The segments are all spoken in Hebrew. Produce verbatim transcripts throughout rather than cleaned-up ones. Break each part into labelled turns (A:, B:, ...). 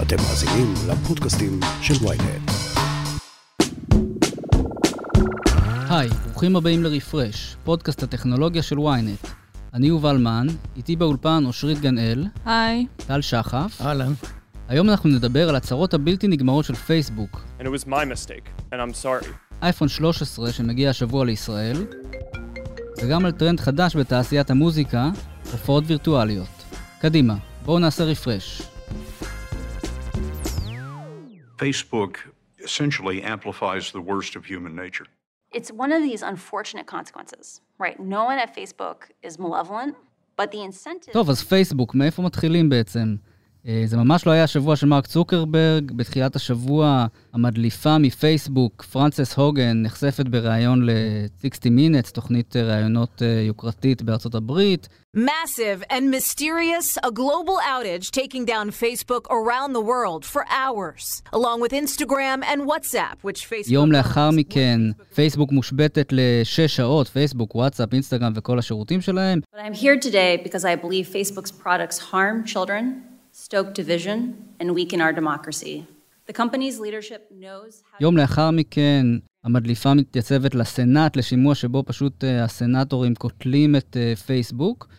A: אתם מאזינים לפודקאסטים של וויינט.
B: היי, ברוכים הבאים לרפרש, פודקאסט הטכנולוגיה של וויינט. אני יובל מן, איתי באולפן אושרית גנאל.
C: היי.
B: טל שחף.
D: אהלן.
B: היום אנחנו נדבר על הצרות הבלתי נגמרות של פייסבוק.
E: And it was my mistake, and I'm sorry.
B: אייפון שלוש עשרה שמגיע השבוע לישראל, וגם על טרנד חדש בתעשיית המוזיקה, הופעות וירטואליות. קדימה, בואו נעשה רפרש.
F: Facebook essentially amplifies the worst of human nature.
G: It's one of these unfortunate consequences, right? No one at Facebook is malevolent, but the incentive...
B: טוב, אז פייסבוק, מאיפה מתחילים בעצם? זה ממש לא היה השבוע של מרק צוקרברג, בתחילת השבוע המדליפה מפייסבוק, פרנסס הוגן, נחשפת בראיון ל-שייקסטי מינטס, תוכנית ראיונות יוקרתית בארצות הברית.
H: Massive and mysterious, a global outage taking down Facebook around the world for hours, along with Instagram and WhatsApp, which Facebook...
B: יום לאחר מכן, פייסבוק מושבתת לשש שעות, פייסבוק, וואטסאפ, אינסטגרם וכל השירותים שלהם.
G: But I'm here today because I believe Facebook's products harm children, stoke division, and weaken our democracy. The company's leadership knows how...
B: יום לאחר מכן, המדליפה מתייצבת לסנאט, לשימוע שבו פשוט הסנאטורים קוטלים את פייסבוק,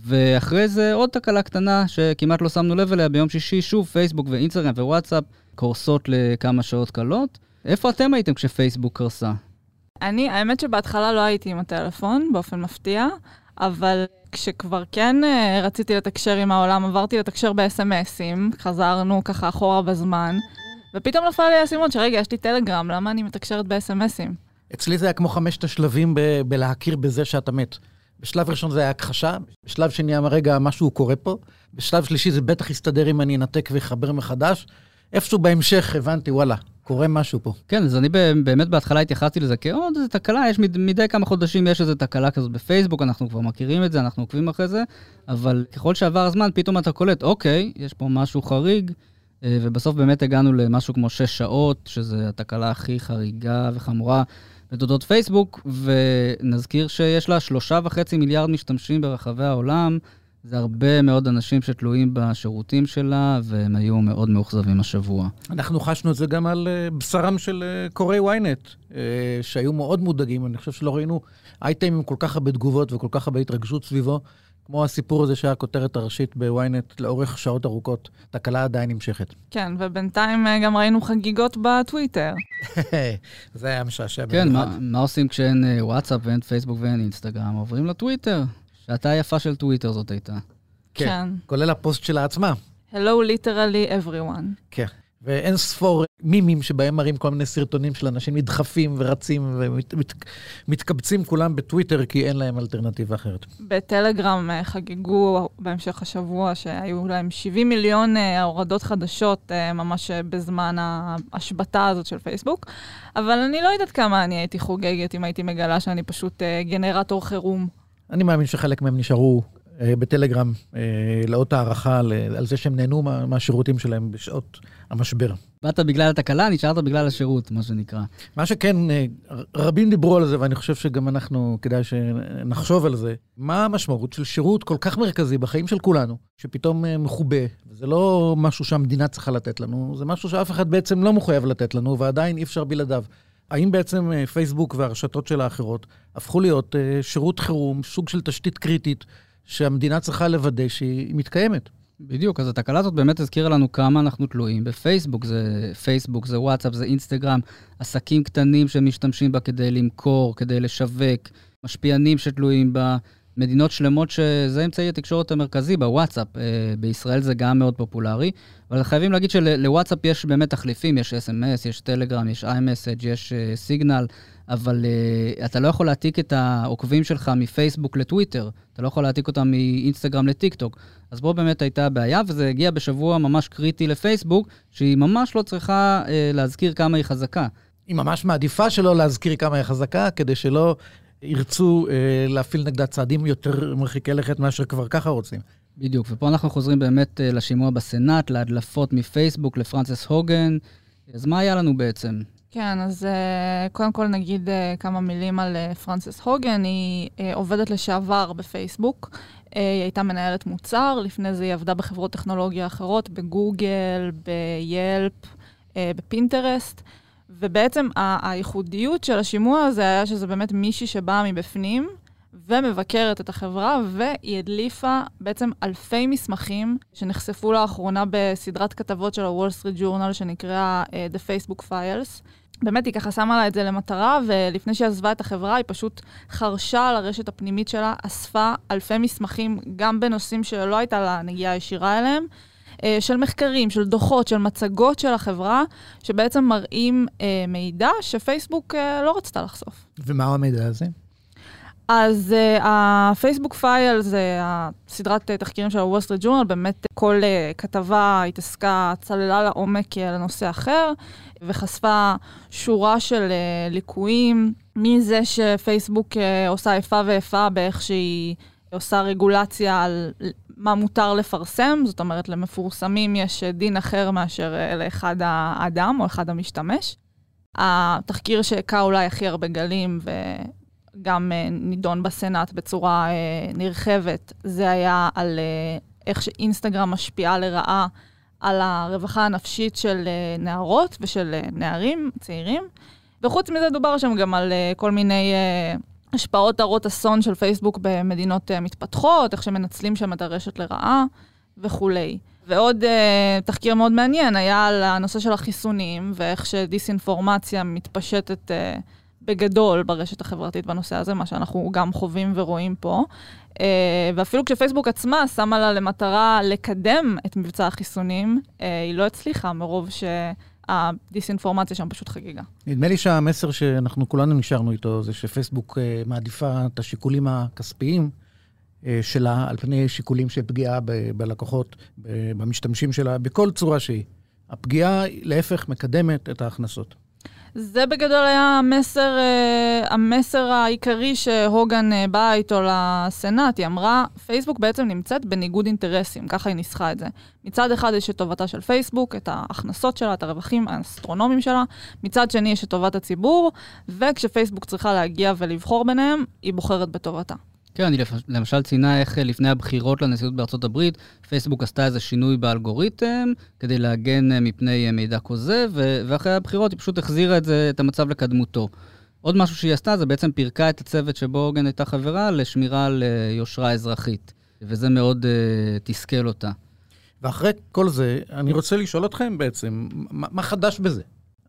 B: ואחרי זה עוד תקלה קטנה שכמעט לא שמנו לב אליה, ביום שישי שוב פייסבוק ואינסטגרם ווואטסאפ קורסות לכמה שעות קלות. איפה אתם הייתם כשפייסבוק קרסה?
C: אני, האמת שבהתחלה לא הייתי עם הטלפון, באופן מפתיע, אבל כשכבר כן רציתי לתקשר עם העולם, עברתי לתקשר ב-אס אם אסים, חזרנו ככה אחורה בזמן, ופתאום נפל לי הסימון שרגע, יש לי טלגרם, למה אני מתקשרת ב-אס אם אסים?
D: אצלי זה היה כמו חמשת השלבים ב- בלהכיר בזה שאתה מת. בשלב ראשון זה היה הכחשה, בשלב שני רגע משהו קורה פה, בשלב שלישי זה בטח יסתדר אם אני אנתק ויחבר מחדש, איפשהו בהמשך הבנתי, וואלה, קורה משהו פה.
B: כן, אז אני באמת בהתחלה התייחסתי לזה כעוד איזו תקלה, יש מדי כמה חודשים יש איזו תקלה כזאת בפייסבוק, אנחנו כבר מכירים את זה, אנחנו עוקבים אחרי זה, אבל ככל שעבר הזמן, פתאום אתה קולט, אוקיי, יש פה משהו חריג, ובסוף באמת הגענו למשהו כמו שש שעות, שזה התקלה הכי חריגה וחמורה בתולדות פייסבוק, ונזכיר שיש לה שלושה וחצי מיליארד משתמשים ברחבי העולם, זה הרבה מאוד אנשים שתלויים בשירותים שלה, והם היו מאוד מאוכזבים השבוע.
D: אנחנו חשנו את זה גם על בשרם של קוראי וויינט, שהיו מאוד מודאגים, אני חושב שלא ראינו אייטמים כל כך הרבה תגובות וכל כך הרבה התרגשות סביבו, כמו הסיפור הזה שהיה הכותרת הראשית בוויינט לאורך שעות ארוכות. תקלה עדיין נמשכת.
C: כן, ובינתיים גם ראינו חגיגות בטוויטר.
D: זה היה משעשע.
B: כן, מה, מה עושים כשאין וואטסאפ ואין פייסבוק ואין אינסטגרם? עוברים לטוויטר. שעתה היפה של טוויטר זאת הייתה.
D: כן,
C: כן.
D: כולל הפוסט שלה עצמה.
C: Hello literally everyone.
D: כן. ואין ספור מימים שבהם מראים כל מיני סרטונים של אנשים נדחפים ורצים ומתקבצים כולם בטוויטר כי אין להם אלטרנטיבה אחרת.
C: בטלגרם חגגו בהמשך השבוע שהיו להם שבעים מיליון הורדות חדשות ממש בזמן ההשבתה הזאת של פייסבוק, אבל אני לא יודעת כמה אני הייתי חוגגת אם הייתי מגלה שאני פשוט גנרטור חירום.
D: אני מאמין שחלק מהם נשארו בטלגרם לאות הערכה על זה שהם נהנו מהשירותים שלהם בשעות המשבר.
B: באת בגלל התקלה, נשארת בגלל השירות, מה שנקרא.
D: מה שכן, רבים דיברו על זה, ואני חושב שגם אנחנו כדאי שנחשוב על זה. מה המשמעות של שירות כל כך מרכזי בחיים של כולנו, שפתאום מחובה, וזה לא משהו שהמדינה צריכה לתת לנו, זה משהו שאף אחד בעצם לא מחויב לתת לנו, ועדיין אי אפשר בלעדיו. האם בעצם פייסבוק והרשתות של האחרות הפכו להיות שירות חירום, סוג של תשתית קריטית, שהמדינה צריכה לוודא שהיא מתקיימת?
B: בדיוק, אז התקלה הזאת באמת הזכירה לנו כמה אנחנו תלויים בפייסבוק, זה פייסבוק, זה וואטסאפ, זה אינסטגרם, עסקים קטנים שמשתמשים בה כדי למכור, כדי לשווק, משפיענים שתלויים בה, מדינות שלמות שזה אמצעי התקשורת המרכזי בוואטסאפ, בישראל זה גם מאוד פופולרי, אבל חייבים להגיד שלוואטסאפ יש באמת תחליפים, יש אס אם אס, יש טלגרם, יש iMessage, יש סיגנל, אבל uh, אתה לא יכול להעתיק את העוקבים שלך מפייסבוק לטוויטר, אתה לא יכול להעתיק אותם מאינסטגרם לטיקטוק, אז בו באמת הייתה בעיה, וזה הגיע בשבוע ממש קריטי לפייסבוק, שהיא ממש לא צריכה uh, להזכיר כמה היא חזקה.
D: היא ממש מעדיפה שלא להזכיר כמה היא חזקה, כדי שלא ירצו uh, להפעיל נגדה צעדים יותר מרחיקי לכת מאשר כבר ככה רוצים.
B: בדיוק, ופה אנחנו חוזרים באמת uh, לשימוע בסנאט, להדלפות מפייסבוק, לפרנסס הוגן, אז מה היה לנו בעצם?
C: כן, אז uh, קודם כל נגיד uh, כמה מילים על uh, פרנסס הוגן. היא uh, עובדת לשעבר בפייסבוק. Uh, היא הייתה מנהלת מוצר, לפני זה היא עבדה בחברות טכנולוגיה אחרות, בגוגל, ביילפ, uh, בפינטרסט. ובעצם ה- הייחודיות של השימוע הזה היה שזה באמת מישהי שבאה מבפנים, ומבקרת את החברה, והיא הדליפה בעצם אלפי מסמכים שנחשפו לאחרונה בסדרת כתבות של ה-Wall Street Journal שנקרא uh, The Facebook Files. באמת היא ככה שמה לה את זה למטרה, ולפני שהיא עזבה את החברה, היא פשוט חרשה על הרשת הפנימית שלה, אספה אלפי מסמכים, גם בנושאים שלא הייתה לה נגיעה ישירה אליהם, uh, של מחקרים, של דוחות, של מצגות של החברה, שבעצם מראים uh, מידע שפייסבוק uh, לא רצתה לחשוף.
D: ומה המידע הזה?
C: אז הפייסבוק פייל זה הסדרת תחקירים של הוול סטריט ג'ורנל, באמת כל uh, כתבה התעסקה, צללה לעומק לנושא אחר, וחשפה שורה של uh, ליקויים, מזה שפייסבוק uh, עושה איפה ואיפה באיך שהיא עושה רגולציה על מה מותר לפרסם, זאת אומרת למפורסמים יש דין אחר מאשר uh, לאחד האדם או אחד המשתמש. התחקיר שהקה אולי הכי הרבה גלים ו... גם uh, נידון בסנאט בצורה uh, נרחבת, זה היה על uh, איך שאינסטגרם משפיעה לרעה על הרווחה הנפשית של uh, נערות ושל uh, נערים צעירים. וחוץ מזה דובר שם גם על uh, כל מיני uh, השפעות הרות אסון של פייסבוק במדינות uh, מתפתחות, איך שמנצלים שם את הרשת לרעה וכולי. ועוד uh, תחקיר מאוד מעניין היה על הנושא של החיסונים, ואיך שדיסאינפורמציה מתפשטת uh, בגדול ברשת החברתית בנושא הזה, מה שאנחנו גם חווים ורואים פה. ואפילו כשפייסבוק עצמה שמה לה למטרה לקדם את מבצע החיסונים, היא לא הצליחה מרוב שהדיסאינפורמציה שם פשוט חגיגה. נדמה
D: לי שהמסר שאנחנו כולנו נשארנו איתו, זה שפייסבוק מעדיפה את השיקולים הכספיים שלה, על פני שיקולים של פגיעה ב- בלקוחות, ב- במשתמשים שלה, בכל צורה שהיא. הפגיעה להפך מקדמת את ההכנסות.
C: זה בגדול היה המסר, המסר העיקרי שהוגן באה איתו לסנאט. היא אמרה, פייסבוק בעצם נמצאת בניגוד אינטרסים, ככה היא ניסחה את זה. מצד אחד יש את טובתה של פייסבוק, את ההכנסות שלה, את הרווחים האסטרונומיים שלה, מצד שני יש את טובת הציבור, וכשפייסבוק צריכה להגיע ולבחור ביניהם, היא בוחרת בטובתה.
B: כן, אני למשל ציינה איך לפני הבחירות לנשיאות בארצות הברית, פייסבוק עשתה איזה שינוי באלגוריתם, כדי להגן מפני מידע כוזב, ואחרי הבחירות היא פשוט החזירה את זה, את המצב לקדמותו. עוד משהו שהיא עשתה, זה בעצם פירקה את הצוות שבו הוגן הייתה חברה, לשמירה על יושרה אזרחית. וזה מאוד uh, תסכל אותה.
D: ואחרי כל זה, אני רוצה לשאול אתכם בעצם, מה, מה חדש בזה?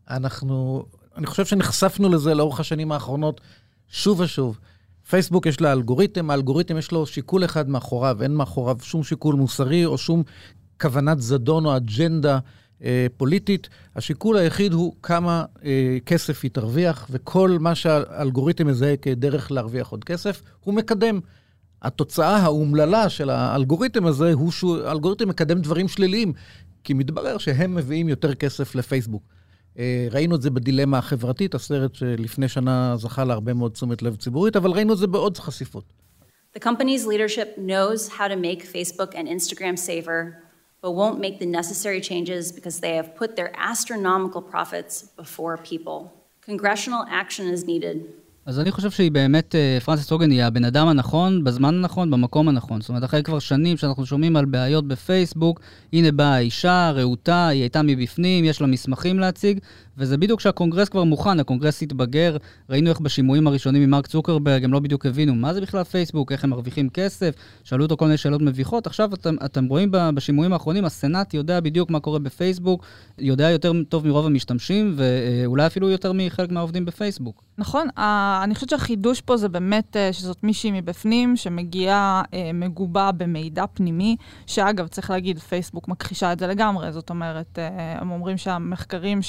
D: אנחנו, אני חושב שנחשפנו לזה לאורך השנים האחרונות, שוב ושוב. פייסבוק יש לה אלגוריתם, האלגוריתם יש לו שיקול אחד מאחוריו, אין מאחוריו שום שיקול מוסרי או שום כוונת זדון או אג'נדה אה, פוליטית. השיקול היחיד הוא כמה אה, כסף היא תרוויח, וכל מה שהאלגוריתם מזהה כדרך להרוויח עוד כסף, הוא מקדם. התוצאה האומללה של האלגוריתם הזה הוא שהאלגוריתם מקדם דברים שליליים, כי מתברר שהם מביאים יותר כסף לפייסבוק. ראינו את זה בדילמה החברתית, הסרט שלפני שנה זכה להרבה מאוד תשומת לב ציבורית, אבל ראינו את זה בעוד חשיפות.
G: The company's leadership knows how to make Facebook and Instagram safer, but won't make the necessary changes because they have put their astronomical profits before people. Congressional action is needed.
B: אז אני חושב שהיא באמת, פרנסס הוגן היא הבן אדם הנכון, בזמן הנכון, במקום הנכון. זאת אומרת, אחרי כבר שנים שאנחנו שומעים על בעיות בפייסבוק, הנה באה האישה, רעותה, היא הייתה מבפנים, יש לה מסמכים להציג, וזה בדיוק שהקונגרס כבר מוכן, הקונגרס התבגר, ראינו איך בשימועים הראשונים ממרק צוקרברג, הם לא בדיוק הבינו מה זה בכלל פייסבוק, איך הם מרוויחים כסף, שאלו אותו כל מיני שאלות מביכות, עכשיו אתם, אתם רואים בשימועים האחרונים, הסנאט יודע בדיוק מה קורה בפייסבוק, יודע יותר טוב מרוב המשתמשים, ואולי אפילו יותר מחלק מהעובדים בפייסבוק.
C: נכון, אני חושבת שהחידוש פה זה באמת שזאת מישהי מבפנים, שמגיעה מגובה במידע פנימי, שאגב צריך להגיד, פייסבוק מכחישה את זה לגמרי, זאת אומרת, הם אומרים שהמחקרים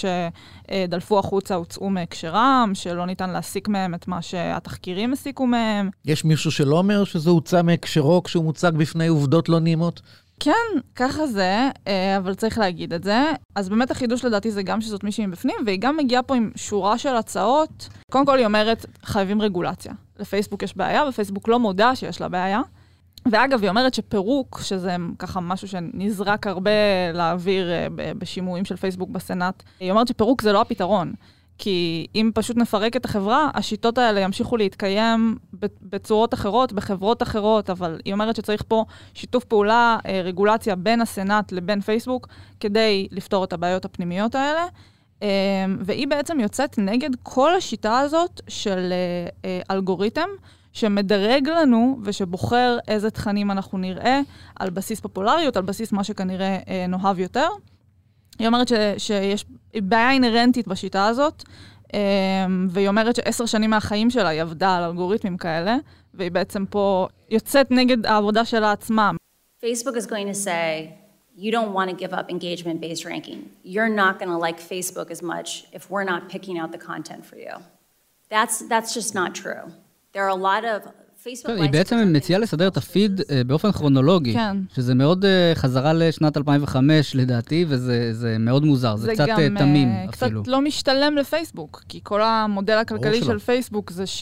C: שדלפו החוצה הוצאו מהקשרם, שלא ניתן להסיק מהם את מה שהתחקירים הסיקו מהם.
D: יש מישהו שלא אומר שזה הוצא מהקשרו כשהוא מוצג בפני עובדות לא נעימות?
C: כן, ככה זה, אבל צריך להגיד את זה. אז באמת החידוש לדעתי זה גם שזאת מישהי מבפנים, והיא גם מגיעה פה עם שורה של הצעות. קודם כל היא אומרת, חייבים רגולציה. לפייסבוק יש בעיה, ופייסבוק לא מודע שיש לה בעיה. ואגב, היא אומרת שפירוק, שזה ככה משהו שנזרק הרבה לאוויר בשימועים של פייסבוק בסנאט, היא אומרת שפירוק זה לא הפתרון. כי אם פשוט נפרק את החברה, השיטות האלה ימשיכו להתקיים בצורות אחרות, בחברות אחרות, אבל היא אומרת שצריך פה שיתוף פעולה, רגולציה בין הסנאט לבין פייסבוק, כדי לפתור את הבעיות הפנימיות האלה. והיא בעצם יוצאת נגד כל השיטה הזאת של אלגוריתם, שמדרג לנו ושבוחר איזה תכנים אנחנו נראה, על בסיס פופולריות, על בסיס מה שכנראה נאהב יותר. היא אומרת ש, שיש בעיה אינרנטית בשיטה הזאת, והיא אומרת שעשר שנים מהחיים שלה היא עבדה על אלגוריתמים כאלה, והיא בעצם פה יוצאת נגד העבודה שלה עצמה.
G: Facebook is going to say, you don't want to give up engagement-based ranking. You're not going to like Facebook as much if we're not picking out the content for you. That's, that's just not true. There are a lot of...
B: היא בעצם מציעה לסדר את הפיד באופן כרונולוגי, שזה מאוד חזרה לשנת אלפיים וחמש לדעתי, וזה מאוד מוזר, זה קצת תמים אפילו.
C: זה קצת לא משתלם לפייסבוק, כי כל המודל הכלכלי של פייסבוק זה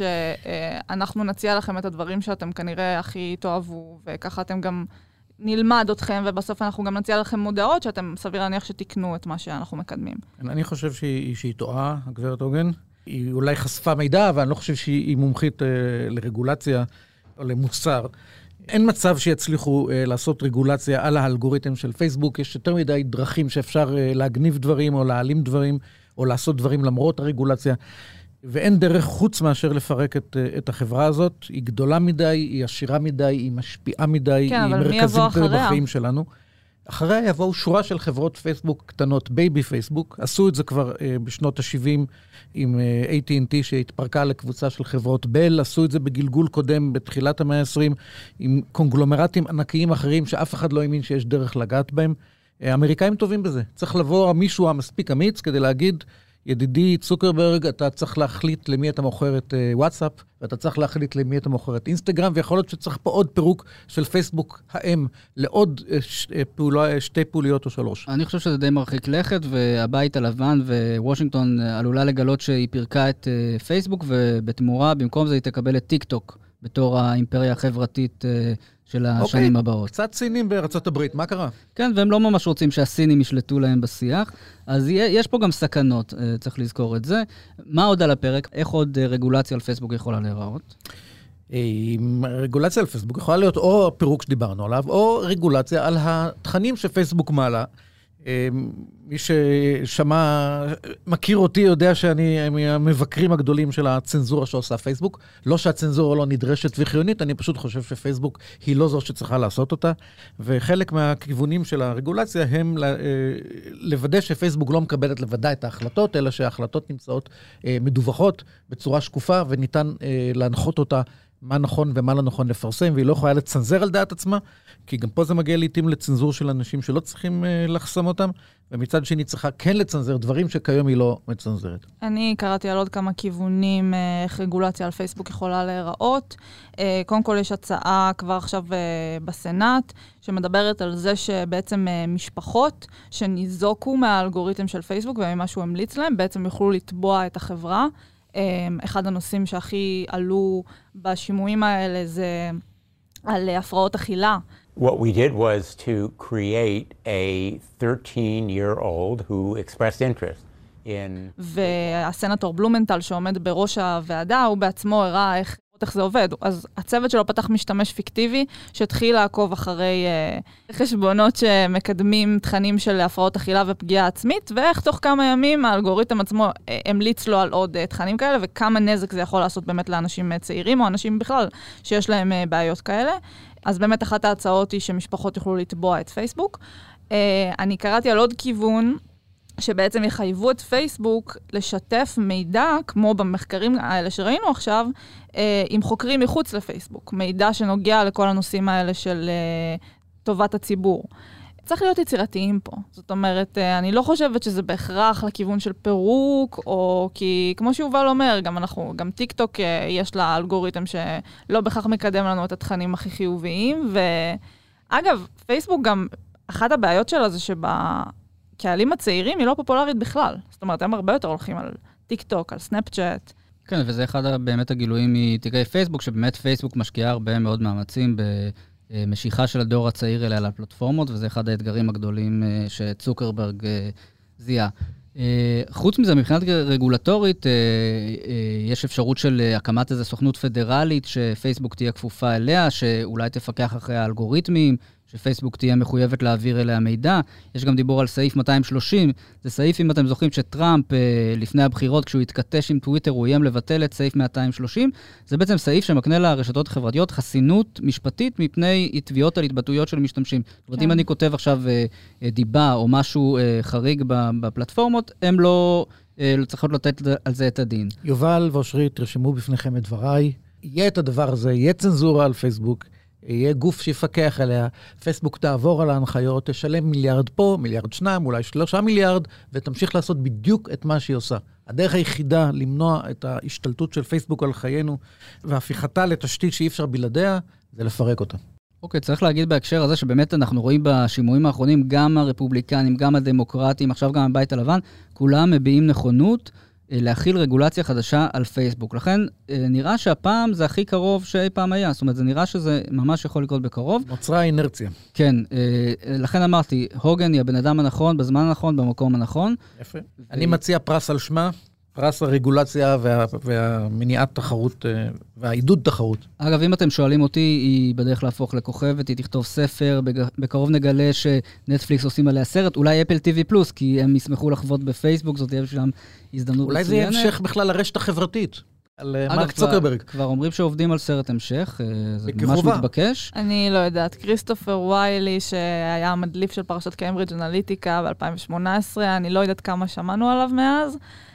C: שאנחנו נציע לכם את הדברים שאתם כנראה הכי תאהבו, וככה אתם גם נלמד אתכם, ובסוף אנחנו גם נציע לכם מודעות שאתם סביר להניח שתקנו את מה שאנחנו מקדמים.
D: אני חושב שהיא טועה, הגברת עוגן. היא אולי חשפה מידע, אבל אני לא חושב שהיא מומחית אה, לרגולציה או למוצר. אין מצב שיצליחו אה, לעשות רגולציה על האלגוריתם של פייסבוק. יש יותר מדי דרכים שאפשר אה, להגניב דברים או להעלים דברים, או לעשות דברים למרות הרגולציה. ואין דרך חוץ מאשר לפרק את, אה, את החברה הזאת. היא גדולה מדי, היא עשירה מדי, היא משפיעה מדי,
C: כן,
D: היא מרכזית בחיים שלנו. אחריה יבואו שורה של חברות פייסבוק קטנות, בייבי פייסבוק, עשו את זה כבר אה, בשנות ה-שבעים עם אה, איי טי אנד טי שהתפרקה לקבוצה של חברות בל, עשו את זה בגלגול קודם בתחילת המאה ה-עשרים עם קונגלומרטים ענקיים אחרים שאף אחד לא האמין שיש דרך לגעת בהם. אה, האמריקאים טובים בזה. צריך לבוא מישהו המספיק אמיץ כדי להגיד, ידידי צוקרברג, אתה צריך להחליט למי אתה מוכר את uh, וואטסאפ, ואתה צריך להחליט למי אתה מוכר את אינסטגרם, ויכול להיות שצריך פה עוד פירוק של פייסבוק האם, לעוד uh, ש, uh, פעולה, uh, שתי פעוליות או שלוש.
B: אני חושב שזה די מרחיק לכת, והבית הלבן ווושינגטון עלולה לגלות שהיא פירקה את uh, פייסבוק, ובתמורה, במקום זה היא תקבל את טיק טוק, בתור האימפריה החברתית uh, של השנים
D: okay.
B: הבאות.
D: קצת סינים בארצות הברית, מה קרה?
B: כן, והם לא ממש רוצים שהסינים ישלטו להם בשיח, אז יש פה גם סכנות, צריך לזכור את זה. מה עוד על הפרק? איך עוד רגולציה על פייסבוק יכולה להיראות?
D: רגולציה על פייסבוק יכולה להיות או הפירוק שדיברנו עליו, או רגולציה על התכנים שפייסבוק מעלה. מי ששמע, מכיר אותי, יודע שאני מהמבקרים הגדולים של הצנזורה שעושה פייסבוק. לא שהצנזורה לא נדרשת וחיונית, אני פשוט חושב שפייסבוק היא לא זו שצריכה לעשות אותה. וחלק מהכיוונים של הרגולציה הם לוודא שפייסבוק לא מקבלת לבדה את ההחלטות, אלא שההחלטות נמצאות מדווחות בצורה שקופה, וניתן להנחות אותה מה נכון ומה לא נכון לפרסם, והיא לא יכולה לצנזר על דעת עצמה, כי גם פה זה מגיע לעתים לצנזור של אנשים שלא צריכים uh, לחסום אותם, ומצד שני צריכה כן לצנזר דברים שכיום היא לא מצנזרת.
C: אני קראתי על עוד כמה כיוונים איך רגולציה על פייסבוק יכולה להיראות. Uh, קודם כל יש הצעה כבר עכשיו uh, בסנאט, שמדברת על זה שבעצם uh, משפחות שניזוקו מהאלגוריתם של פייסבוק, וממה שהוא המליץ להם, בעצם יוכלו לתבוע את החברה. אחד הנושאים שהכי עלו בשימועים האלה זה על הפרעות אכילה.
I: What we did was to create a thirteen-year-old who expressed interest in...
C: והסנטור בלומנטל שעומד בראש הוועדה, הוא בעצמו הראה איך... איך זה עובד. אז הצוות שלו פתח משתמש פיקטיבי, שהתחיל לעקוב אחרי אה, חשבונות שמקדמים תכנים של הפרעות אכילה ופגיעה עצמית, ואיך תוך כמה ימים האלגוריתם עצמו אה, המליץ לו על עוד אה, תכנים כאלה, וכמה נזק זה יכול לעשות באמת לאנשים אה, צעירים, או אנשים בכלל שיש להם אה, בעיות כאלה. אז באמת אחת ההצעות היא שמשפחות יוכלו לתבוע את פייסבוק. אה, אני קראתי על עוד כיוון, שבעצם יחייבו את פייסבוק לשתף מידע, כמו במחקרים האלה שראינו עכשיו, עם חוקרים מחוץ לפייסבוק. מידע שנוגע לכל הנושאים האלה של טובת הציבור. צריך להיות יצירתיים פה. זאת אומרת, אני לא חושבת שזה בהכרח לכיוון של פירוק, או כי, כמו שיובל אומר, גם אנחנו, גם טיק טוק יש לה אלגוריתם שלא בהכרח מקדם לנו את התכנים הכי חיוביים, ואגב, פייסבוק גם, אחת הבעיות שלה זה שבה... קהלים הצעירים היא לא פופולרית בכלל. זאת אומרת, הם הרבה יותר הולכים על טיק טוק, על סנאפצ'אט.
B: כן, וזה אחד באמת הגילויים מתיקי פייסבוק, שבאמת פייסבוק משקיעה הרבה מאוד מאמצים במשיכה של הדור הצעיר אליה לפלטפורמות, וזה אחד האתגרים הגדולים שצוקרברג זיהה. חוץ מזה, מבחינת רגולטורית, יש אפשרות של הקמת איזו סוכנות פדרלית, שפייסבוק תהיה כפופה אליה, שאולי תפקח אחרי האלגוריתמים, שפייסבוק תהיה מחויבת להעביר אליה מידע. יש גם דיבור על סעיף מאתיים שלושים, זה סעיף, אם אתם זוכרים, שטראמפ לפני הבחירות, כשהוא התכתש עם טוויטר, הוא איים לבטל את סעיף מאתיים שלושים. זה בעצם סעיף שמקנה לרשתות חברתיות חסינות משפטית מפני תביעות על התבטאויות של משתמשים. זאת אומרת, אם אני כותב עכשיו דיבה או משהו חריג בפלטפורמות, הם לא צריכות לתת על זה את הדין.
D: יובל ואושרי, תרשמו בפניכם את דבריי. יהיה את הדבר הזה, יהיה צנזורה על פייסבוק, יהיה גוף שיפקח עליה, פייסבוק תעבור על ההנחיות, תשלם מיליארד פה, מיליארד שניים, אולי שלושה מיליארד, ותמשיך לעשות בדיוק את מה שהיא עושה. הדרך היחידה למנוע את ההשתלטות של פייסבוק על חיינו, והפיכתה לתשתית שאי אפשר בלעדיה, זה לפרק אותה.
B: אוקיי, צריך להגיד בהקשר הזה שבאמת אנחנו רואים בשימועים האחרונים, גם הרפובליקנים, גם הדמוקרטים, עכשיו גם הבית הלבן, כולם מביעים נכונות להכיל רגולציה חדשה על פייסבוק. לכן נראה שהפעם זה הכי קרוב שאי פעם היה. זאת אומרת, זה נראה שזה ממש יכול לקרות בקרוב.
D: נוצרה אינרציה.
B: כן, לכן אמרתי, הוגן היא הבן אדם הנכון, בזמן הנכון, במקום הנכון.
D: יפה. אני מציע פרס על שמה, פרס הרגולציה וה, והמניעת תחרות והעידוד תחרות.
B: אגב, אם אתם שואלים אותי, היא בדרך להפוך לכוכבת, היא תכתוב ספר, בקרוב נגלה שנטפליקס עושים עליה סרט, אולי אפל טי וי פלוס, כי הם ישמחו לחוות בפייסבוק, זאת תהיה שם הזדמנות
D: אולי מצוינת. אולי זה המשך בכלל לרשת החברתית, על מרק צוקרברג.
B: כבר אומרים שעובדים על סרט המשך, זה ממש מתבקש.
C: אני לא יודעת, כריסטופר ויילי, שהיה המדליף של פרשת קיימברידג' אנליטיקה ב-אלפיים שמונה עשרה, אני לא יודעת כמה שמענו עליו מאז,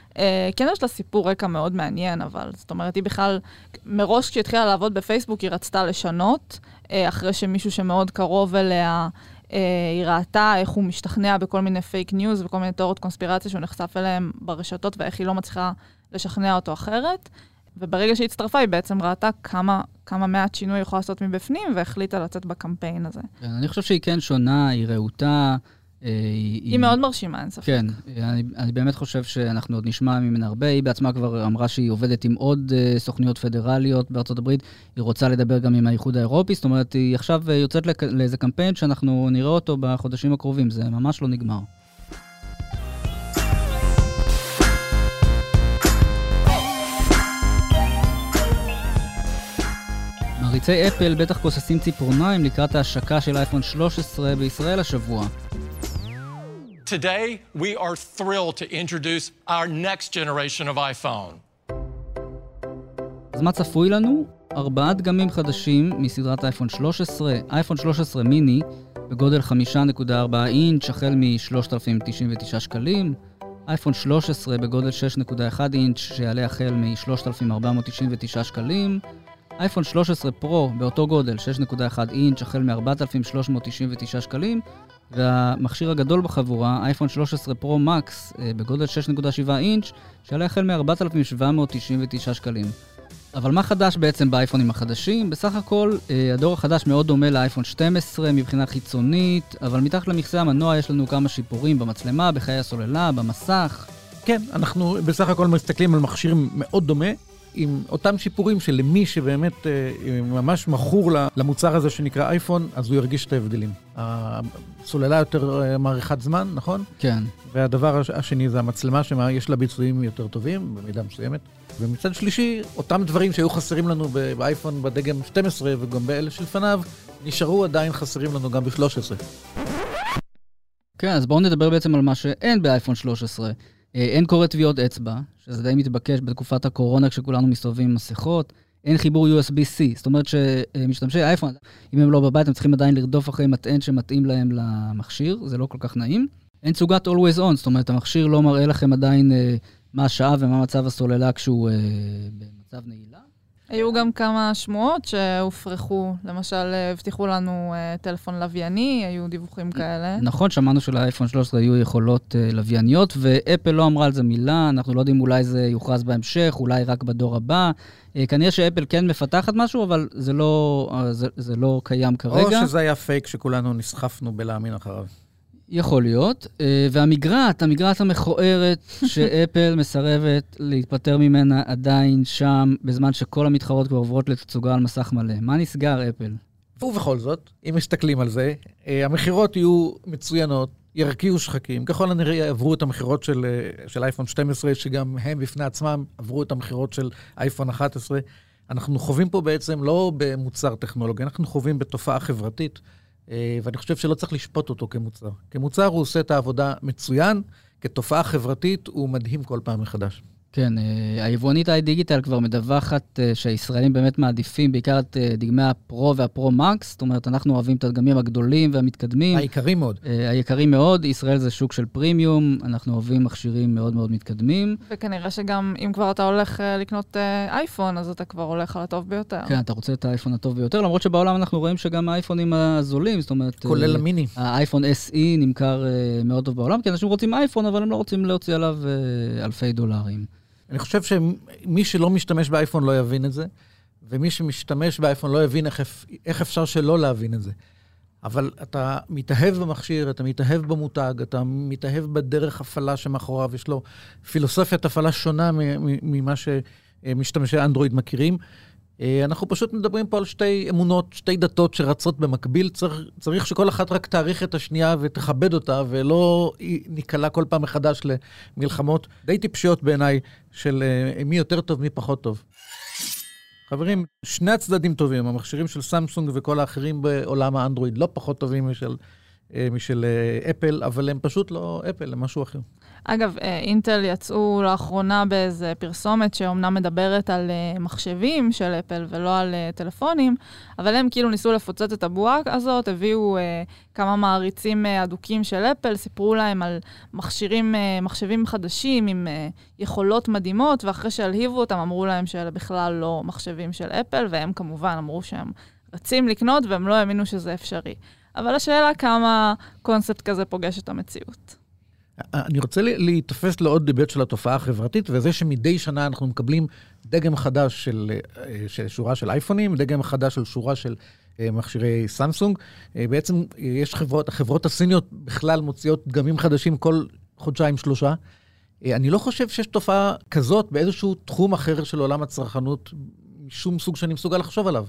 C: כן, יש לה סיפור רקע מאוד מעניין, אבל זאת אומרת, היא בכלל, מראש כשהתחילה לעבוד בפייסבוק, היא רצתה לשנות, אחרי שמישהו שמאוד קרוב אליה, היא ראתה איך הוא משתכנע בכל מיני פייק ניוז, וכל מיני תיאוריות קונספירציה שהוא נחשף אליהם ברשתות, ואיך היא לא מצליחה לשכנע אותו אחרת. וברגע שהיא הצטרפה, היא בעצם ראתה כמה, כמה מעט שינוי יכולה לעשות מבפנים, והחליטה לצאת בקמפיין הזה.
B: אני חושב שהיא כן שונה, היא ראותה,
C: היא, היא מאוד מרשימה, אין ספק.
B: כן, אני, אני באמת חושב שאנחנו עוד נשמע ממנה הרבה. היא בעצמה כבר אמרה שהיא עובדת עם עוד uh, סוכניות פדרליות בארצות הברית. היא רוצה לדבר גם עם האיחוד האירופי. זאת אומרת, היא עכשיו יוצאת לכ- לאיזה קמפיין שאנחנו נראה אותו בחודשים הקרובים. זה ממש לא נגמר. מעריצי אפל בטח כוססים ציפורניים לקראת ההשקה של אייפון שלוש עשרה בישראל השבוע.
J: Today, we are thrilled to introduce our next generation of iPhone.
B: אז מה צפוי לנו? ארבעה דגמים חדשים מסדרת אייפון שלוש עשרה, אייפון שלוש עשרה מיני, בגודל חמש נקודה ארבע אינץ' החל מ-שלושת אלפים תשעים ותשעה שקלים, אייפון שלוש עשרה בגודל שש נקודה אחת אינץ' שיעלה החל מ-שלושת אלפים ארבע מאות תשעים ותשעה שקלים, אייפון שלוש עשרה פרו באותו גודל שש נקודה אחת אינץ' החל מ-ארבעת אלפים שלוש מאות תשעים ותשעה שקלים, והמכשיר הגדול בחבורה, אייפון שלוש עשרה פרו מקס בגודל שש נקודה שבע אינץ' שעלה החל מ-ארבעת אלפים שבע מאות תשעים ותשעה שקלים. אבל מה חדש בעצם באייפונים החדשים? בסך הכל, הדור החדש מאוד דומה לאייפון שתים עשרה מבחינה חיצונית, אבל מתחת למכסה המנוע יש לנו כמה שיפורים במצלמה, בחיי הסוללה, במסך.
D: כן, אנחנו בסך הכל מסתכלים על מכשיר מאוד דומה, עם אותם שיפורים שלמי שבאמת ממש מכור למוצר הזה שנקרא אייפון, אז הוא ירגיש את ההבדלים. הסוללה יותר מעריכת זמן, נכון?
B: כן.
D: והדבר השני זה המצלמה שיש לה ביצועים יותר טובים, במידה מסוימת. ומצד שלישי, אותם דברים שהיו חסרים לנו באייפון בדגם שתים עשרה וגם באלה שלפניו, נשארו עדיין חסרים לנו גם ב-שלוש עשרה.
B: כן, אז בואו נדבר בעצם על מה שאין באייפון שלוש עשרה. אין קורא טביעות אצבע, שזה די מתבקש בתקופת הקורונה כשכולנו מסתובבים עם מסכות. אין חיבור יו אס בי סי, זאת אומרת שמשתמשי אייפון, אם הם לא בבית, הם צריכים עדיין לרדוף אחרי מטען שמתאים להם למכשיר, זה לא כל כך נעים. אין סוגת always on, זאת אומרת, המכשיר לא מראה לכם עדיין מה השעה ומה מצב הסוללה כשהוא במצב נעילה.
C: היו גם כמה שמועות שהופרחו, למשל, הבטיחו לנו טלפון לווייני, היו דיווחים כאלה.
B: נכון, שמענו שלאייפון שלוש עשרה היו יכולות לווייניות, ואפל לא אמרה על זה מילה, אנחנו לא יודעים אולי זה יוכרז בהמשך, אולי רק בדור הבא. כנראה שאפל כן מפתחת משהו, אבל זה לא, זה, זה לא קיים כרגע.
D: או שזה היה פייק שכולנו נסחפנו בלהאמין אחריו.
B: יכול להיות, והמגרעת, המגרעת המכוערת שאפל מסרבת להתפטר ממנה עדיין שם, בזמן שכל המתחרות כבר עוברות לתצוגה על מסך מלא. מה נסגר, אפל?
D: ובכל זאת, אם מסתכלים על זה, המחירות יהיו מצוינות, ירקיעו שחקים, ככל הנראה עברו את המחירות של, של אייפון שתים עשרה, שגם הם בפני עצמם עברו את המחירות של אייפון אחת עשרה. אנחנו חווים פה בעצם לא במוצר טכנולוגי, אנחנו חווים בתופעה חברתית, ואני חושב שלא צריך לשפוט אותו כמוצר. כמוצר הוא עושה את העבודה מצוין, כתופעה חברתית הוא מדהים כל פעם מחדש.
B: כן, היבואנית iDigital כבר מדווחת שהישראלים באמת מעדיפים בעיקר את דגמי הפרו והפרו מקס, זאת אומרת, אנחנו אוהבים את הדגמים הגדולים והמתקדמים.
D: היקרים מאוד.
B: היקרים מאוד, ישראל זה שוק של פרימיום, אנחנו אוהבים מכשירים מאוד מאוד מתקדמים.
C: וכנראה שגם אם כבר אתה הולך לקנות אייפון, אז אתה כבר הולך על הטוב ביותר.
B: כן, אתה רוצה את האייפון הטוב ביותר, למרות שבעולם אנחנו רואים שגם האייפונים הזולים, זאת אומרת...
D: כולל המיני.
B: האייפון אס אי נמכר מאוד טוב בעולם, כי אנשים רוצים אייפון, אבל הם לא רוצים להוציא עליו אלפי דולרים.
D: אני חושב שמי שלא משתמש באייפון לא יבין את זה, ומי שמשתמש באייפון לא יבין איך, איך אפשר שלא להבין את זה. אבל אתה מתאהב במכשיר, אתה מתאהב במותג, אתה מתאהב בדרך הפעלה שמאחוריו, יש לו פילוסופיית הפעלה שונה ממה שמשתמשי אנדרואיד מכירים. אנחנו פשוט מדברים פה על שתי אמונות, שתי דתות שרצות במקביל, צריך, צריך שכל אחת רק תאריך את השנייה ותכבד אותה, ולא ניקלה כל פעם מחדש למלחמות די טיפשיות בעיניי, של מי יותר טוב, מי פחות טוב. חברים, שני הצדדים טובים, המכשירים של סמסונג וכל האחרים בעולם האנדרואיד לא פחות טובים משל, משל אפל, אבל הם פשוט לא אפל, הם משהו אחר.
C: אגב, אינטל יצאו לאחרונה באיזה פרסומת שאומנם מדברת על מחשבים של אפל ולא על טלפונים, אבל הם כאילו ניסו לפוצץ את הבועה הזאת, הביאו כמה מעריצים אדוקים של אפל, סיפרו להם על מכשירים, מחשבים חדשים עם יכולות מדהימות, ואחרי שהלהיבו אותם אמרו להם שאלה בכלל לא מחשבים של אפל, והם כמובן אמרו שהם רצים לקנות והם לא האמינו שזה אפשרי. אבל השאלה כמה קונספט כזה פוגש את המציאות.
D: אני רוצה להתאפס לעוד דיבט של התופעה החברתית, וזה שמדי שנה אנחנו מקבלים דגם חדש של, של שורה של אייפונים, דגם חדש של שורה של מכשירי סמסונג. בעצם יש חברות, החברות הסיניות בכלל מוציאות דגמים חדשים כל חודשיים שלושה. אני לא חושב שיש תופעה כזאת באיזשהו תחום אחר של עולם הצרכנות, משום סוג שאני מסוגל לחשוב עליו.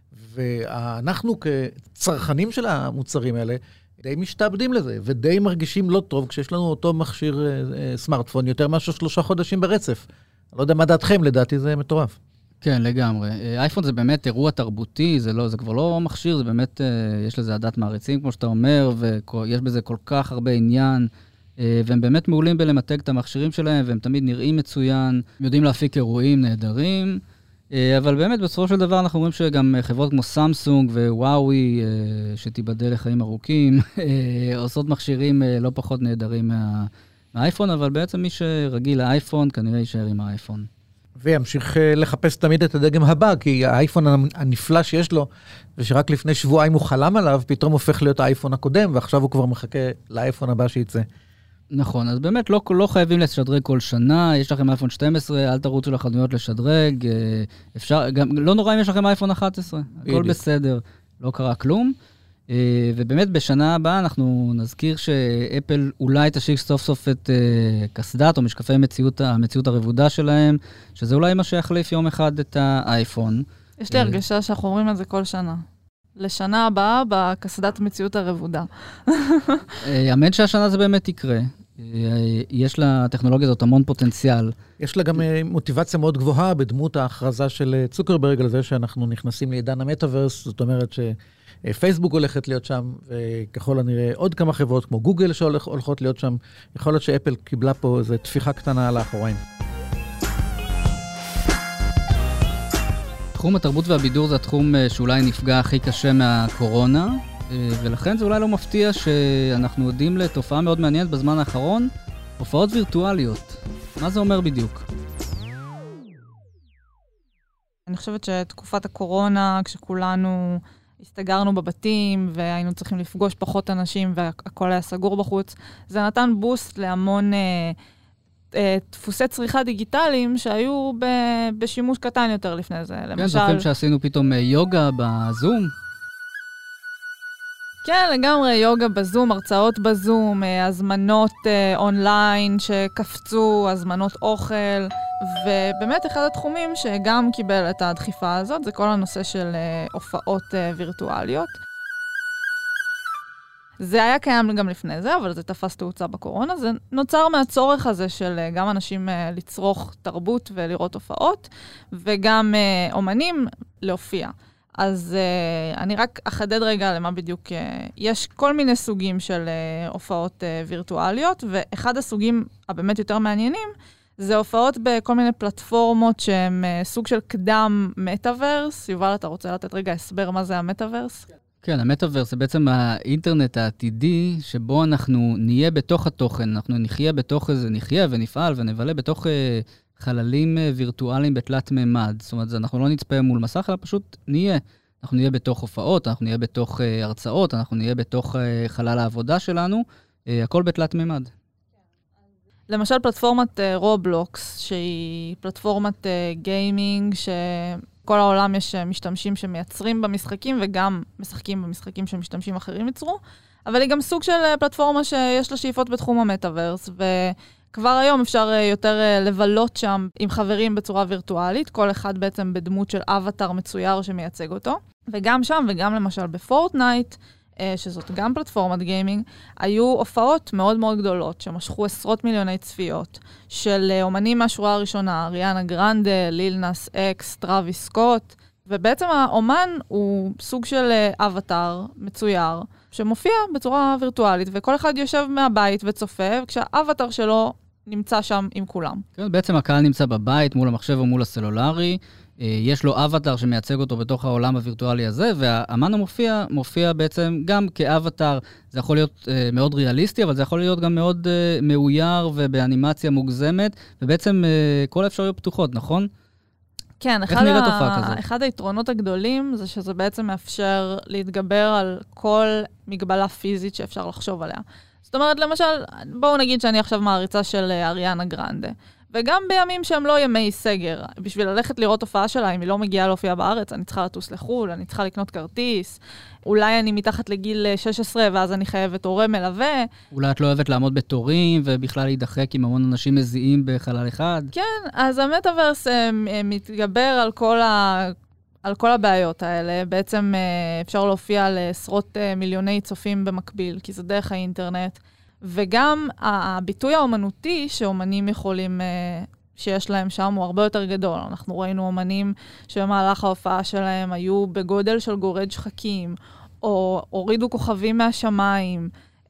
D: ואנחנו כצרכנים של המוצרים האלה, די משתעבדים לזה, ודי מרגישים לא טוב כשיש לנו אותו מכשיר אה, סמארטפון יותר משהו שלושה חודשים ברצף. אני לא יודע מה דעתכם, לדעתי זה מטורף.
B: כן, לגמרי. אייפון זה באמת אירוע תרבותי, זה, לא, זה כבר לא מכשיר, זה באמת, אה, יש לזה עדת מעריצים, כמו שאתה אומר, ויש בזה כל כך הרבה עניין, אה, והם באמת מעולים בלמתג את המכשירים שלהם, והם תמיד נראים מצוין, יודעים להפיק אירועים נהדרים, אבל באמת, בסופו של דבר, אנחנו רואים שגם חברות כמו סמסונג ווואוי, שתיבדל לחיים ארוכים, עושות מכשירים לא פחות נהדרים מה, מהאייפון, אבל בעצם מי שרגיל לאייפון, כנראה יישאר עם האייפון.
D: וימשיך לחפש תמיד את הדגם הבא, כי האייפון הנפלא שיש לו, ושרק לפני שבועיים הוא חלם עליו, פתאום הופך להיות האייפון הקודם, ועכשיו הוא כבר מחכה לאייפון הבא שייצא. נכון,
B: אז באמת לא, לא חייבים לשדרג כל שנה, יש לכם אייפון שתים עשרה, אל תרוצו לחנויות לשדרג, אפשר, גם, לא נורא אם יש לכם אייפון אחת עשרה, הכל בסדר, לא קרה כלום, ובאמת בשנה הבאה אנחנו נזכיר שאפל אולי תשיק סוף סוף את קסדת או משקפי המציאות, המציאות הרבודה שלהם, שזה אולי מה שיחליף יום אחד את האייפון.
C: יש לי הרגשה שאנחנו אומרים את זה כל שנה. לשנה הבאה בקסדת מציאות הרבודה.
B: אמן שהשנה זה באמת יקרה. יש לטכנולוגיה הזאת המון פוטנציאל.
D: יש לה גם מוטיבציה מאוד גבוהה בדמות ההכרזה של צוקרברג על זה שאנחנו נכנסים לעידן המטאברס, זאת אומרת שפייסבוק הולכת להיות שם, וככל הנראה עוד כמה חברות כמו גוגל שהולכות להיות שם. יכול להיות שאפל קיבלה פה איזו תפיחה קטנה על האחוריים.
B: תחום התרבות והבידור זה התחום שאולי נפגע הכי קשה מהקורונה, ולכן זה אולי לא מפתיע שאנחנו יודעים לתופעה מאוד מעניינת בזמן האחרון, הופעות וירטואליות. מה זה אומר בדיוק?
C: אני חושבת שתקופת הקורונה, כשכולנו הסתגרנו בבתים והיינו צריכים לפגוש פחות אנשים והכל היה סגור בחוץ, זה נתן בוסט להמון דפוסי צריכה דיגיטליים שהיו בשימוש קטן יותר לפני זה.
B: כן, זוכרים שעשינו פתאום יוגה בזום?
C: כן, לגמרי, יוגה בזום, הרצאות בזום, הזמנות אה, אונליין שקפצו, הזמנות אוכל, ובאמת אחד התחומים שגם קיבל את הדחיפה הזאת, זה כל הנושא של אה, הופעות אה, וירטואליות. זה היה קיים גם לפני זה, אבל זה תפס תאוצה בקורונה. זה נוצר מהצורך הזה של גם אנשים לצרוך תרבות ולראות הופעות, וגם אומנים להופיע. אז אני רק אחדד רגע למה בדיוק, יש כל מיני סוגים של הופעות וירטואליות, ואחד הסוגים הבאמת יותר מעניינים, זה הופעות בכל מיני פלטפורמות שהן סוג של קדם מטאברס. יובל, אתה רוצה לתת רגע הסבר מה זה המטאברס?
B: כן, המטאברס זה בעצם האינטרנט העתידי, שבו אנחנו נהיה בתוך התוכן, אנחנו נחיה בתוך איזה, נחיה ונפעל ונבלה בתוך אה, חללים אה, וירטואליים בתלת ממד. זאת אומרת, אנחנו לא נצפה מול מסך, אלא פשוט נהיה. אנחנו נהיה בתוך הופעות, אנחנו נהיה בתוך אה, הרצאות, אנחנו נהיה בתוך אה, חלל העבודה שלנו, אה, הכל בתלת ממד.
C: למשל פלטפורמת רובלוקס, שהיא פלטפורמת גיימינג, שכל העולם יש משתמשים שמייצרים במשחקים, וגם משחקים במשחקים שמשתמשים אחרים ייצרו, אבל היא גם סוג של פלטפורמה שיש לה שאיפות בתחום המטאברס, וכבר היום אפשר יותר לבלות שם עם חברים בצורה וירטואלית, כל אחד בעצם בדמות של אבטר מצויר שמייצג אותו, וגם שם וגם למשל בפורטנייט, שזאת גם פלטפורמת גיימינג, היו הופעות מאוד מאוד גדולות, שמשכו עשרות מיליוני צפיות, של אומנים מהשורה הראשונה, אריאנה גרנדה, ליל נאס אקס, טראביס סקוט, ובעצם האומן הוא סוג של אבטר מצויר, שמופיע בצורה וירטואלית, וכל אחד יושב מהבית וצופה, כשהאבטר שלו נמצא שם עם כולם.
B: כן, בעצם הקהל נמצא בבית, מול המחשב או מול הסלולרי, יש לו אבטר שמייצג אותו בתוך העולם הווירטואלי הזה, והאמן המופיע מופיע בעצם גם כאבטר. זה יכול להיות אה, מאוד ריאליסטי, אבל זה יכול להיות גם מאוד אה, מאויר ובאנימציה מוגזמת, ובעצם אה, כל האפשרויות פתוחות, נכון?
C: כן, אחד, ה... אחד היתרונות הגדולים זה שזה בעצם מאפשר להתגבר על כל מגבלה פיזית שאפשר לחשוב עליה. זאת אומרת, למשל, בואו נגיד שאני עכשיו מעריצה של אריאנה גרנדה, וגם בימים שהם לא ימי סגר, בשביל ללכת לראות הופעה שלה, אם היא לא מגיעה להופיע בארץ, אני צריכה לטוס לחול, אני צריכה לקנות כרטיס, אולי אני מתחת לגיל שש עשרה, ואז אני חייבת הורה מלווה.
B: אולי את לא אוהבת לעמוד בתורים, ובכלל להידחק עם המון אנשים מזיעים בחלל אחד.
C: כן, אז המטאברס מתגבר על כל ה... על כל הבעיות האלה. בעצם אפשר להופיע לעשרות מיליוני צופים במקביל, כי זה דרך האינטרנט. וגם הביטוי האומנותי שאומנים יכולים, שיש להם שם, הוא הרבה יותר גדול. אנחנו ראינו אומנים שבמהלך ההופעה שלהם היו בגודל של גורד שחקים, או הורידו כוכבים מהשמיים,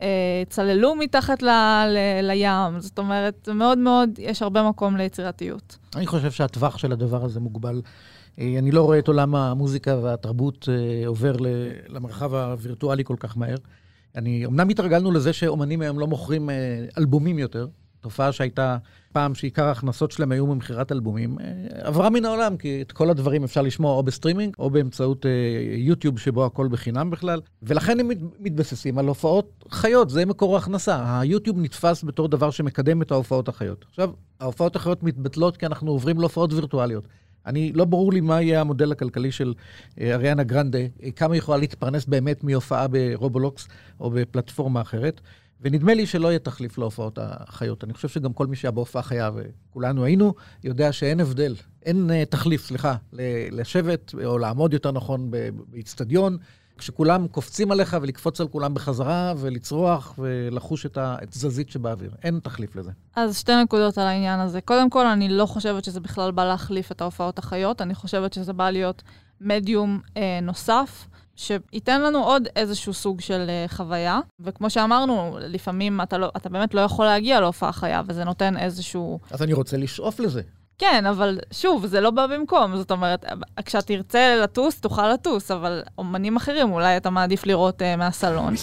C: צללו מתחת ל, ל, לים. זאת אומרת, מאוד מאוד, יש הרבה מקום ליצירתיות.
D: אני חושב שהטווח של הדבר הזה מוגבל. אני לא רואה את עולם המוזיקה והתרבות עובר למרחב הווירטואלי כל כך מהר. אני, אמנם התרגלנו לזה שאומנים היום לא מוכרים אלבומים יותר, תופעה שהייתה פעם שעיקר ההכנסות שלהם היו ממחירת אלבומים, עברה מן העולם, כי את כל הדברים אפשר לשמוע או בסטרימינג, או באמצעות יוטיוב שבו הכל בחינם בכלל, ולכן הם מתבססים על הופעות חיות, זה מקור ההכנסה. היוטיוב נתפס בתור דבר שמקדם את ההופעות החיות. עכשיו, ההופעות החיות מתבטלות כי אנחנו עוברים להופעות וירטואליות. אני, לא ברור לי מה יהיה המודל הכלכלי של אריאנה גרנדה, כמה יכולה להתפרנס באמת מהופעה ברובלוקס או בפלטפורמה אחרת, ונדמה לי שלא יהיה תחליף להופעות החיות. אני חושב שגם כל מי שהיה בהופעה חיה, וכולנו היינו, יודע שאין הבדל, אין תחליף, סליחה, לשבת או לעמוד יותר נכון באצטדיון, כשכולם קופצים עליך ולקפוץ על כולם בחזרה ולצרוח ולחוש את התזזית שבאוויר. אין תחליף לזה.
C: אז שתי נקודות על העניין הזה. קודם כל, אני לא חושבת שזה בכלל בא להחליף את ההופעות החיות. אני חושבת שזה בא להיות מדיום אה, נוסף, שייתן לנו עוד איזשהו סוג של אה, חוויה. וכמו שאמרנו, לפעמים אתה, לא, אתה באמת לא יכול להגיע להופעה חיה, וזה נותן איזשהו...
D: אז אני רוצה לשאוף לזה.
C: כן, אבל שוב, זה לא בא במקום. זאת אומרת, כשאתה תרצה לטוס, תוכל לטוס, אבל אומנים אחרים, אולי אתה מעדיף לראות uh, מהסלון.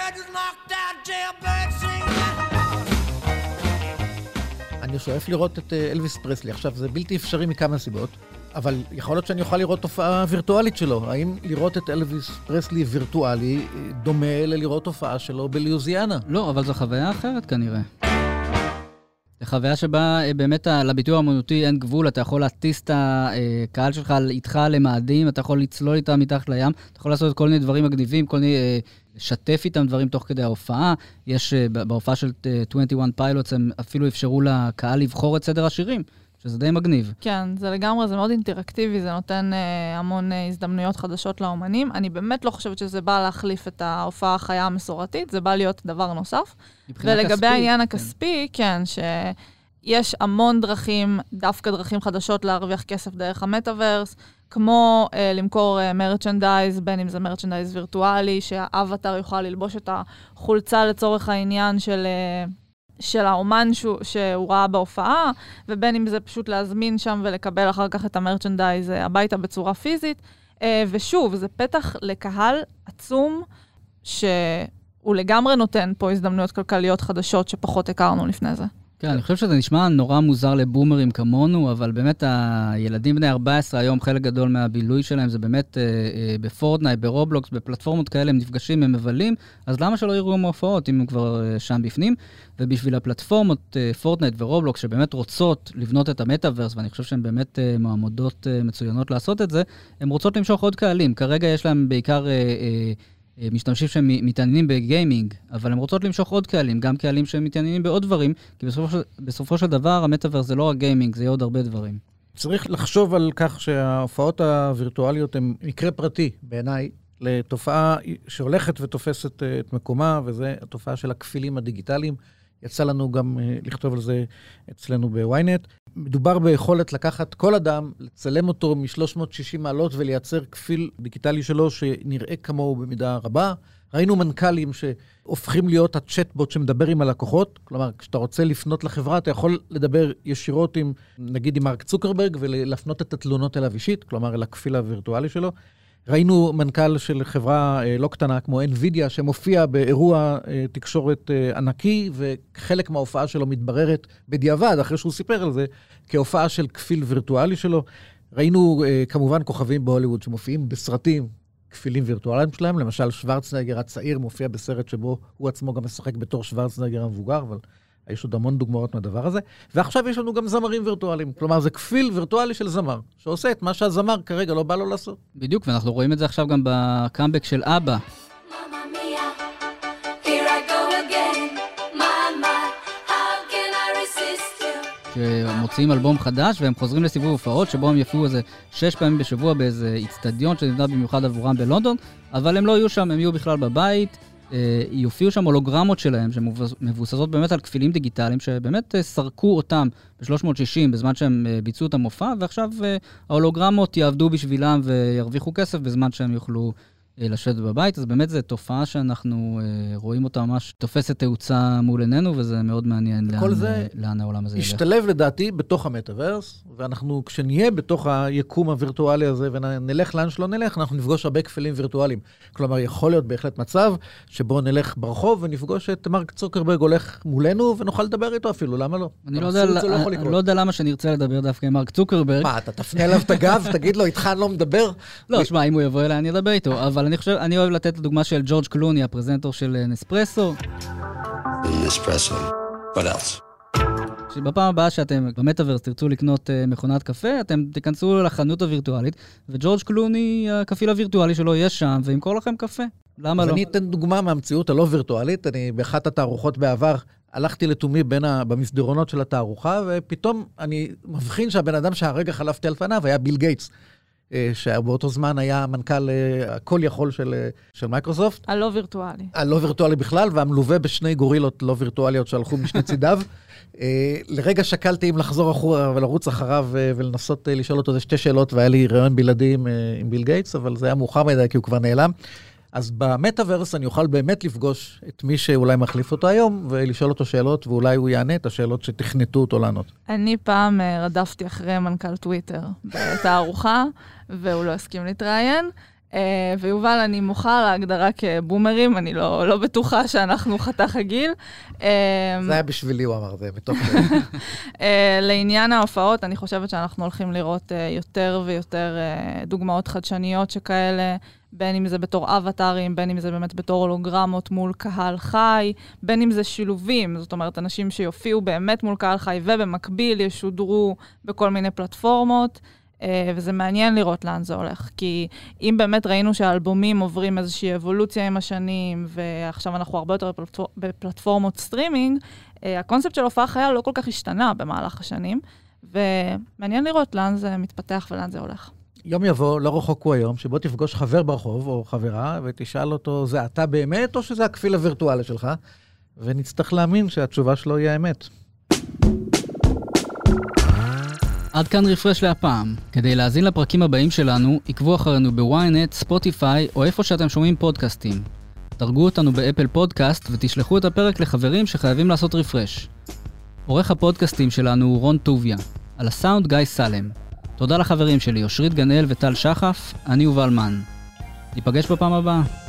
D: אני שואף לראות את uh, אלוויס פרסלי. עכשיו, זה בלתי אפשרי מכמה סיבות, אבל יכול להיות שאני אוכל לראות תופעה וירטואלית שלו. האם לראות את אלוויס פרסלי וירטואלי דומה ללראות תופעה שלו בליוזיאנה?
B: לא, אבל זו חוויה אחרת כנראה. זו חוויה שבה באמת לביטוי האמנותי אין גבול, אתה יכול להטיס את הקהל שלך איתך למאדים, אתה יכול לצלול איתה מתחת לים, אתה יכול לעשות כל מיני דברים מגניבים, כל מיני לשתף איתם דברים תוך כדי ההופעה. יש, בהופעה של עשרים ואחת פיילוטס, הם אפילו אפשרו לקהל לבחור את סדר השירים, שזה די מגניב.
C: כן, זה לגמרי, זה מאוד אינטראקטיבי, זה נותן אה, המון אה, הזדמנויות חדשות לאומנים. אני באמת לא חושבת שזה בא להחליף את ההופעה החיה המסורתית, זה בא להיות דבר נוסף. ולגבי כספי, העניין הכספי, כן, כן שיש המון דרכים, דווקא דרכים חדשות להרוויח כסף דרך המטאברס, כמו אה, למכור אה, מרצ'נדייז, בין אם זה מרצ'נדייז וירטואלי, שהאבטר יוכל ללבוש את החולצה לצורך העניין של... אה, של האומן שהוא, שהוא ראה בהופעה, ובין אם זה פשוט להזמין שם ולקבל אחר כך את המרצ'נדייז הביתה בצורה פיזית. ושוב, זה פתח לקהל עצום, שהוא לגמרי נותן פה הזדמנויות כלכליות חדשות שפחות הכרנו לפני זה.
B: כן, אני חושב שזה נשמע נורא מוזר לבומרים כמונו, אבל באמת הילדים בני ארבע עשרה היום, חלק גדול מהבילוי שלהם, זה באמת בפורטנייט, ברובלוקס, בפלטפורמות כאלה, הם נפגשים, הם מבלים, אז למה שלא יראו מהופעות אם הם כבר שם בפנים? ובשביל הפלטפורמות, פורטנייט ורובלוקס, שבאמת רוצות לבנות את המטאברס, ואני חושב שהן באמת מעמדות מצוינות לעשות את זה, הן רוצות למשוך עוד קהלים. כרגע יש להם בעיקר... משתמשים שהם מתעניינים בגיימינג, אבל הם רוצות למשוך עוד קהלים, גם קהלים שהם מתעניינים בעוד דברים, כי בסופו של, בסופו של דבר המטאברס זה לא רק גיימינג, זה יהיה עוד הרבה דברים.
D: צריך לחשוב על כך שההופעות הווירטואליות הן מקרה פרטי, בעיניי, לתופעה שהולכת ותופסת את מקומה, וזה התופעה של הכפילים הדיגיטליים. יצא לנו גם לכתוב על זה אצלנו בוויינט. מדובר ביכולת לקחת כל אדם, לצלם אותו מ-שלוש מאות ושישים מעלות ולייצר כפיל דיגיטלי שלו שנראה כמוהו במידה רבה. ראינו מנכ"לים שהופכים להיות הצ'טבוט שמדבר עם הלקוחות. כלומר, כשאתה רוצה לפנות לחברה, אתה יכול לדבר ישירות עם, נגיד, עם מרק צוקרברג ולהפנות את התלונות אליו אישית, כלומר, אל הכפיל הווירטואלי שלו. ראינו מנכ"ל של חברה לא קטנה כמו NVIDIA, שמופיע באירוע תקשורת ענקי, וחלק מההופעה שלו מתבררת בדיעבד, אחרי שהוא סיפר על זה, כהופעה של כפיל וירטואלי שלו. ראינו כמובן כוכבים בהוליווד שמופיעים בסרטים כפילים וירטואליים שלהם, למשל שוורצנגר הצעיר מופיע בסרט שבו הוא עצמו גם משחק בתור שוורצנגר המבוגר, אבל יש עוד המון דוגמאות מהדבר הזה. ועכשיו יש לנו גם זמרים וירטואליים. כלומר, זה כפיל וירטואלי של זמר, שעושה את מה שהזמר כרגע לא בא לו לעשות.
B: בדיוק, ואנחנו רואים את זה עכשיו גם בקאמבק של אבא. שמוציאים אלבום חדש, והם חוזרים לסיבוב הופעות, שבו הם יפעו איזה שש פעמים בשבוע באיזה אצטדיון שנבנה במיוחד עבורם בלונדון, אבל הם לא יהיו שם, הם יהיו בכלל בבית. יופיעו שם הולוגרמות שלהם, שמבוססות באמת על כפילים דיגיטליים, שבאמת סרקו אותם ב-שלוש מאות ושישים בזמן שהם ביצעו את המופע, ועכשיו ההולוגרמות יעבדו בשבילם וירוויחו כסף בזמן שהם יוכלו לשבת בבית. אז באמת זו תופעה שאנחנו רואים אותה ממש תופסת תאוצה מול עינינו, וזה מאוד מעניין לאן,
D: זה
B: לאן העולם הזה ילך.
D: ישתלב לדעתי בתוך המטאברס, ואנחנו כשנהיה בתוך היקום הווירטואלי הזה ונלך לאן שלא נלך, אנחנו נפגוש הרבה כפילים וירטואליים. כלומר, יכול להיות בהחלט מצב שבו נלך ברחוב ונפגוש את מרק צוקרברג הולך מולנו ונוכל לדבר איתו אפילו, למה לא?
B: אני לא יודע, לא, לא יודע למה שנרצה לדבר דווקא עם מרק צוקרברג.
D: מה, אתה תפנה אליו את הגב, תגיד לו, איתך אני לא מדבר?
B: לא, שמע, אם הוא יבוא אליי, אני אדבר איתו, אבל אני חושב, אני אוהב לתת לדוגמה של ג'ורג' קלוני, הפרזנטור של נספרסו.
A: נספרסו, what else?
B: שבפעם הבאה שאתם במטאברס תרצו לקנות מכונת קפה, אתם תיכנסו לחנות הווירטואלית, וג'ורג' קלוני, הכפיל הווירטואלי שלו, יש שם, וימכור לכם קפה. למה לא?
D: אז אני אתן דוגמה מהמציאות הלא וירטואלית. אני באחת התערוכות בעבר, הלכתי לתומי בין ה... במסדרונות של התערוכה, ופתאום אני מבחין שהבן אדם שהרגע חלפתי על פניו היה ביל גייטס. שבאותו זמן היה מנכ"ל הכל יכול של, של מייקרוסופט.
C: הלא וירטואלי.
D: הלא וירטואלי בכלל, והמלווה בשני גורילות לא וירטואליות שהלכו משני צידיו. לרגע שקלתי אם לחזור אחורה ולרוץ אחריו ולנסות לשאול אותו שתי שאלות, והיה לי רעיון בלעדי עם, עם ביל גייטס, אבל זה היה מאוחר מדי כי הוא כבר נעלם. אז במטאברס אני אוכל באמת לפגוש את מי שאולי מחליף אותו היום, ולשאול אותו שאלות, ואולי הוא יענה את השאלות שתכנתו אותו לענות.
C: אני פעם רדפתי אחרי מנכ"ל טוויטר בתערוכה, והוא לא הסכים להתראיין, ויובל, אני מוחה להגדרה כבומרים, אני לא, לא בטוחה שאנחנו חתך הגיל.
D: זה היה בשבילי, הוא אמר, זה מתוך זה.
C: לעניין ההופעות, אני חושבת שאנחנו הולכים לראות יותר ויותר דוגמאות חדשניות שכאלה, בין אם זה בתור אבטרים, בין אם זה באמת בתור הולוגרמות מול קהל חי, בין אם זה שילובים, זאת אומרת, אנשים שיופיעו באמת מול קהל חי, ובמקביל ישודרו בכל מיני פלטפורמות. וזה מעניין לראות לאן זה הולך, כי אם באמת ראינו שהאלבומים עוברים איזושהי אבולוציה עם השנים, ועכשיו אנחנו הרבה יותר בפלטפורמות סטרימינג, הקונספט של הופעה חיה לא כל כך השתנה במהלך השנים, ומעניין לראות לאן זה מתפתח ולאן זה הולך.
D: יום יבוא, לא רחוק הוא היום, שבו תפגוש חבר ברחוב או חברה, ותשאל אותו, זה אתה באמת או שזה הכפיל הווירטואלי שלך? ונצטרך להאמין שהתשובה שלו היא האמת.
B: עד כאן רפרש להפעם. כדי להאזין לפרקים הבאים שלנו, עקבו אחרינו בוויינט, ספוטיפיי או איפה שאתם שומעים פודקאסטים. דרגו אותנו באפל פודקאסט ותשלחו את הפרק לחברים שחייבים לעשות רפרש. עורך הפודקאסטים שלנו הוא רון טוביה. על הסאונד גיא סלם. תודה לחברים שלי, אושרית גנאל וטל שחף, אני יובל מן. ניפגש בפעם הבאה.